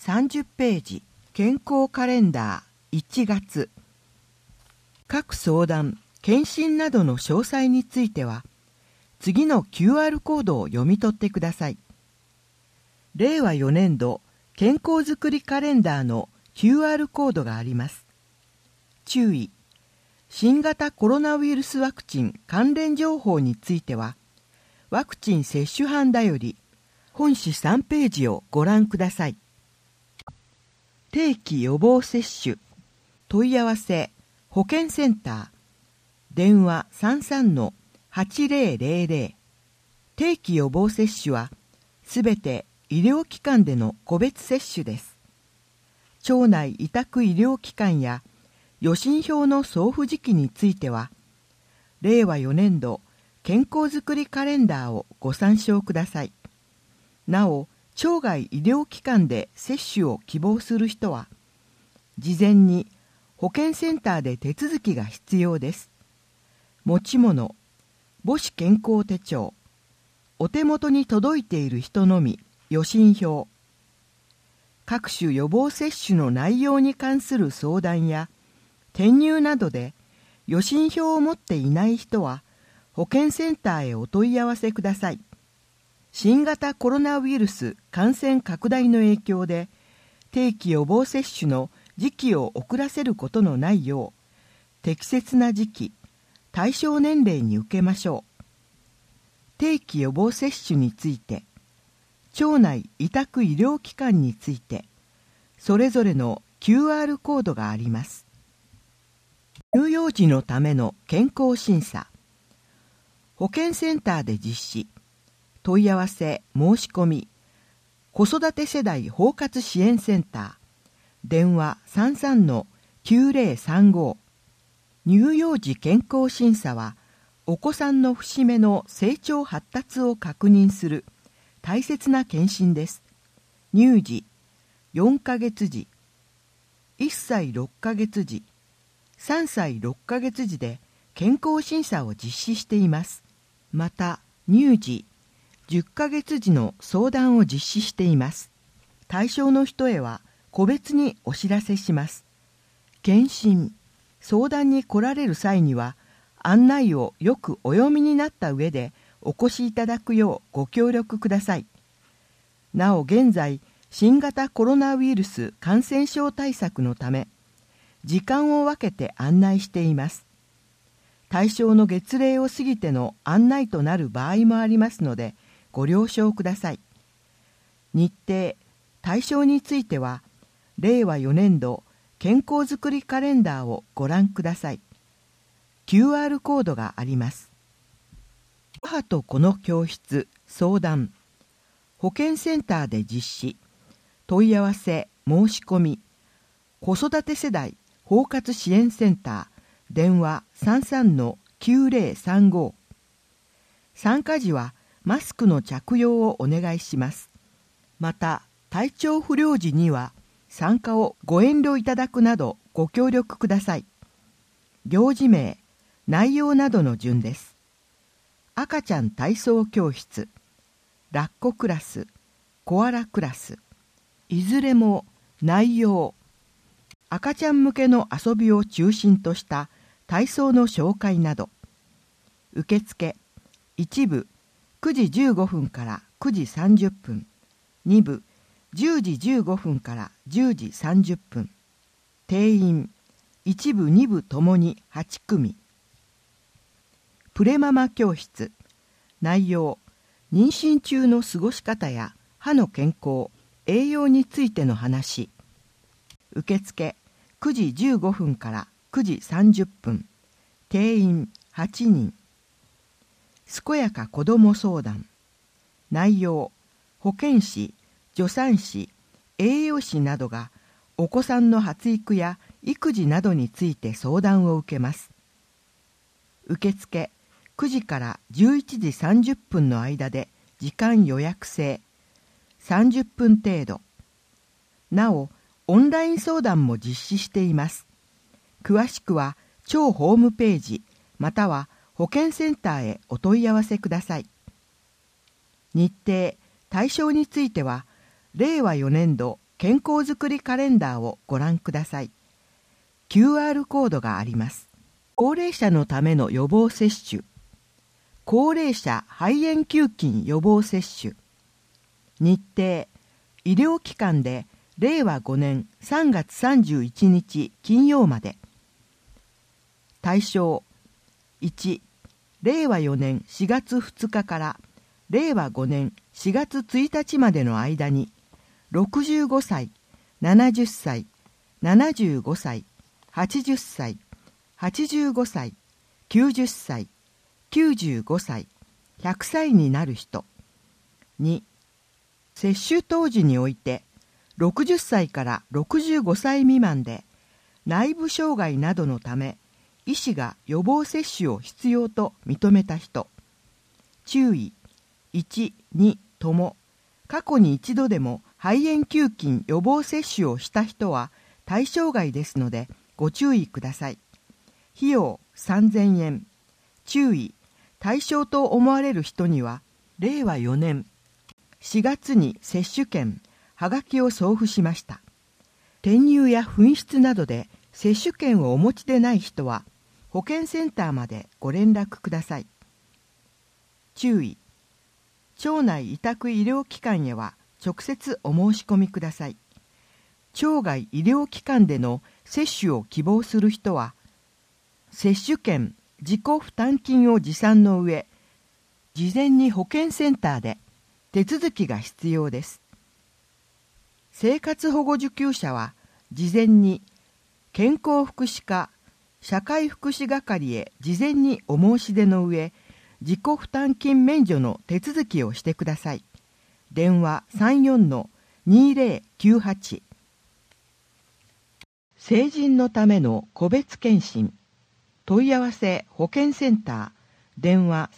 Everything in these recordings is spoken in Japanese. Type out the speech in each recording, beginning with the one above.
30ページ健康カレンダー1月。各相談、検診などの詳細については、次の QR コードを読み取ってください。令和4年度健康づくりカレンダーの QR コードがあります。注意。新型コロナウイルスワクチン関連情報については、ワクチン接種版だより、本誌3ページをご覧ください。定期予防接種、問い合わせ、保健センター、電話 33-8000。定期予防接種は、すべて医療機関での個別接種です。町内委託医療機関や予診票の送付時期については、令和4年度健康づくりカレンダーをご参照ください。なお、町外医療機関で接種を希望する人は、事前に保健センターで手続きが必要です。持ち物、母子健康手帳、お手元に届いている人のみ、予診票。各種予防接種の内容に関する相談や、転入などで予診票を持っていない人は、保健センターへお問い合わせください。新型コロナウイルス感染拡大の影響で、定期予防接種の時期を遅らせることのないよう、適切な時期、対象年齢に受けましょう。定期予防接種について、町内委託医療機関について、それぞれの QR コードがあります。乳幼児のための健康審査、保健センターで実施、問い合わせ、申し込み、子育て世代包括支援センター、電話 33-9035。乳幼児健康審査は、お子さんの節目の成長発達を確認する大切な検診です。乳児、4ヶ月時、1歳6ヶ月時、3歳6ヶ月時で健康審査を実施しています。また、乳児、10ヶ月時の相談を実施しています。対象の人へは個別にお知らせします。検診、相談に来られる際には、案内をよくお読みになった上でお越しいただくようご協力ください。なお現在、新型コロナウイルス感染症対策のため、時間を分けて案内しています。対象の月齢を過ぎての案内となる場合もありますので、ご了承ください。日程、対象については、令和4年度健康づくりカレンダーをご覧ください。QR コードがあります。母と子の教室、相談、保健センターで実施、問い合わせ、申し込み、子育て世代包括支援センター、電話 33-9035。参加時はマスクの着用をお願いします。また、体調不良時には参加をご遠慮いただくなどご協力ください。行事名、内容などの順です。赤ちゃん体操教室、ラッコクラス、コアラクラス、いずれも内容、赤ちゃん向けの遊びを中心とした体操の紹介など、受付、1部9時15分から9時30分、2部10時15分から10時30分、定員、1部2部ともに8組、プレママ教室、内容、妊娠中の過ごし方や歯の健康、栄養についての話、受付、9時15分から9時30分、定員8人、健やか子ども相談、内容、保健師、助産師、栄養士などがお子さんの発育や育児などについて相談を受けます。受付、9時から11時30分の間で時間予約制、30分程度。なお、オンライン相談も実施しています。詳しくは、町ホームページ、または保健センターへお問い合わせください。日程、対象については、令和4年度健康づくりカレンダーをご覧ください。QR コードがあります。高齢者のための予防接種。高齢者肺炎球菌予防接種。日程、医療機関で令和5年3月31日金曜まで。対象、1、令和4年4月2日から令和5年4月1日までの間に、65歳、70歳、75歳、80歳、85歳、90歳、95歳、100歳になる人。2、接種当時において、60歳から65歳未満で、内部障害などのため、医師が予防接種を必要と認めた人。注意、1、2とも、過去に一度でも肺炎球菌予防接種をした人は対象外ですのでご注意ください。費用3000円。注意、対象と思われる人には、令和4年4月に接種券、はがきを送付しました。転入や紛失などで接種券をお持ちでない人は、保健センターまでご連絡ください。注意、町内委託医療機関へは直接お申し込みください。町外医療機関での接種を希望する人は、接種券、自己負担金を持参の上、事前に保健センターで手続きが必要です。生活保護受給者は、事前に健康福祉課、社会福祉係へ事前にお申し出の上、自己負担金免除の手続きをしてください。電話 34-2098。成人のための個別検診。問い合わせ保健センター。電話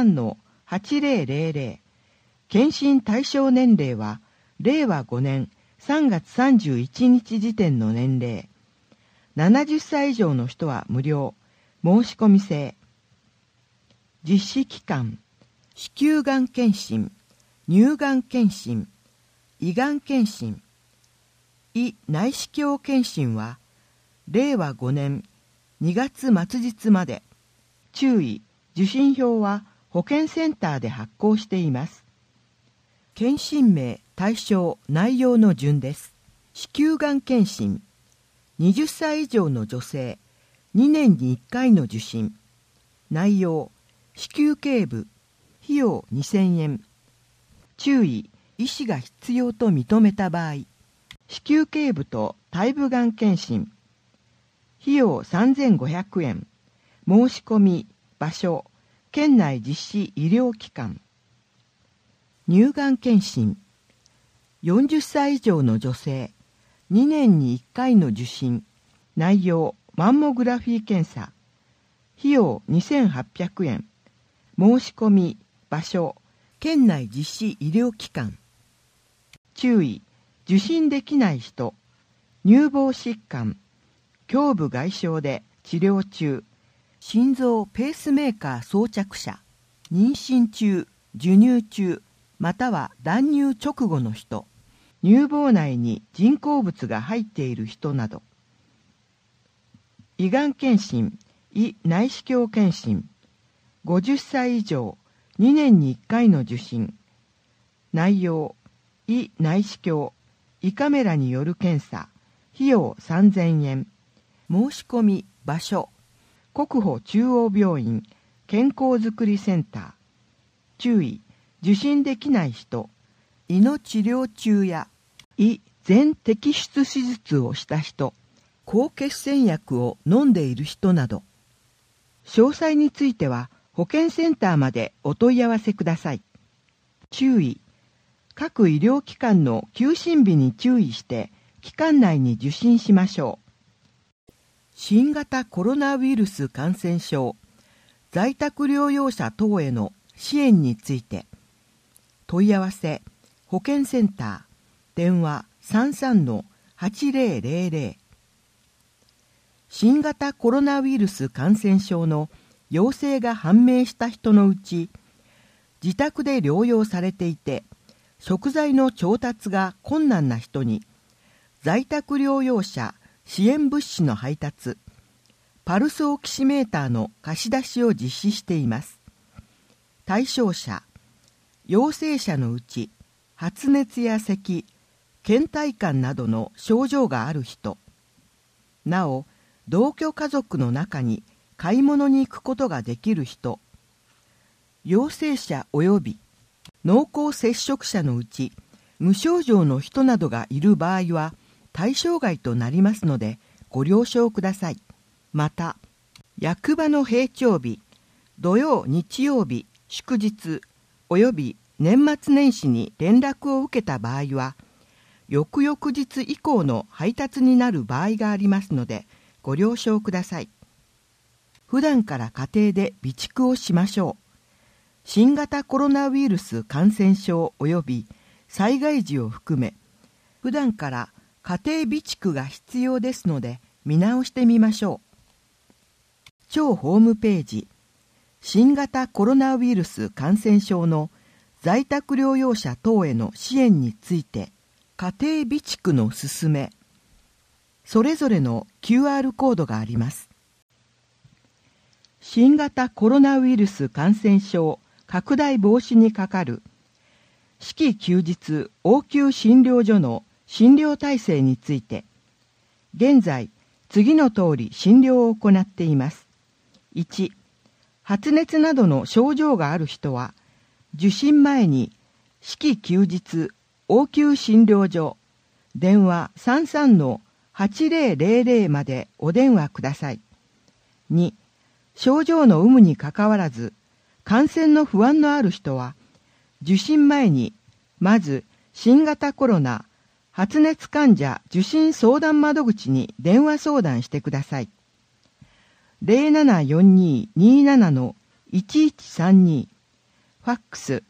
33-8000。検診対象年齢は、令和5年3月31日時点の年齢。70歳以上の人は無料。申し込み制。実施期間、子宮がん検診、乳がん検診、胃がん検診、胃内視鏡検診は、令和5年2月末日まで。注意、受診票は保健センターで発行しています。検診名、対象、内容の順です。子宮がん検診、20歳以上の女性、2年に1回の受診。内容、子宮頸部、費用2000円。注意、医師が必要と認めた場合、子宮頸部と胎部がん検診。費用3500円。申し込み、場所、県内実施医療機関。乳がん検診。40歳以上の女性、2年に1回の受診。内容、マンモグラフィー検査。費用2800円。申し込み、場所、県内実施医療機関。注意、受診できない人、乳房疾患、胸部外傷で治療中、心臓ペースメーカー装着者、妊娠中、授乳中、または断乳直後の人、乳房内に人工物が入っている人など。胃がん検診、胃内視鏡検診。50歳以上、2年に1回の受診。内容、胃内視鏡、胃カメラによる検査。費用3000円。申し込み、場所、国保中央病院、健康づくりセンター。注意、受診できない人、胃の治療中や胃全摘出手術をした人、抗血栓薬を飲んでいる人など。詳細については、保健センターまでお問い合わせください。注意、各医療機関の休診日に注意して期間内に受診しましょう。新型コロナウイルス感染症、在宅療養者等への支援について、問い合わせ保健センター、電話 33-8000。新型コロナウイルス感染症の陽性が判明した人のうち、自宅で療養されていて、食材の調達が困難な人に在宅療養者支援物資の配達、パルスオキシメーターの貸し出しを実施しています。対象者、陽性者のうち発熱や咳、倦怠感などの症状がある人、なお同居家族の中に買い物に行くことができる人、陽性者及び濃厚接触者のうち無症状の人などがいる場合は対象外となりますのでご了承ください。また、役場の閉庁日、土曜日曜日、祝日及び年末年始に連絡を受けた場合は翌々日以降の配達になる場合がありますのでご了承ください。普段から家庭で備蓄をしましょう。新型コロナウイルス感染症及び災害時を含め、普段から家庭備蓄が必要ですので見直してみましょう。超ホームページ、新型コロナウイルス感染症の在宅療養者等への支援について、家庭備蓄のすすめ、それぞれの QR コードがあります。新型コロナウイルス感染症拡大防止に係る四季休日応急診療所の診療体制について、現在次の通り診療を行っています。1、発熱などの症状がある人は受診前に四季休日応急診療所電話 33-8000 までお電話ください。2、症状の有無にかかわらず感染の不安のある人は受診前にまず新型コロナ発熱患者受診相談窓口に電話相談してください。0742-27-1132 ファックス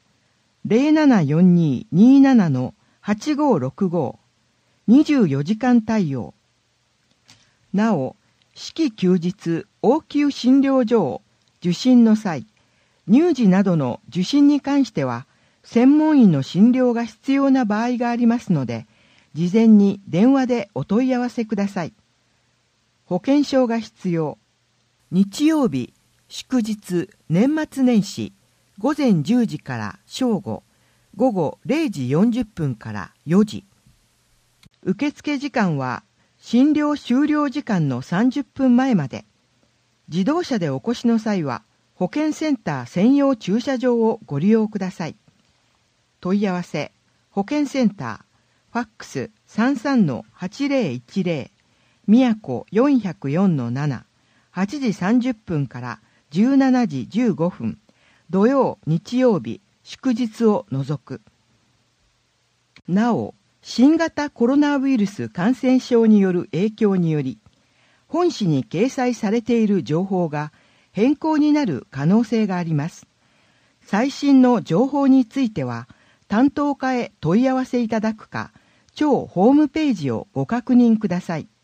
0742-27-8565 24時間対応。なお、四季休日応急診療所を受診の際、乳児などの受診に関しては専門医の診療が必要な場合がありますので、事前に電話でお問い合わせください。保険証が必要。日曜日、祝日、年末年始、午前10時から正午、午後0時40分から4時。受付時間は診療終了時間の30分前まで。自動車でお越しの際は保健センター専用駐車場をご利用ください。問い合わせ、保健センター、ファックス 33-8010、宮古 404-7、8時30分から17時15分、土曜、日曜日、祝日を除く。なお、新型コロナウイルス感染症による影響により、本誌に掲載されている情報が変更になる可能性があります。最新の情報については、担当課へ問い合わせいただくか、庁ホームページをご確認ください。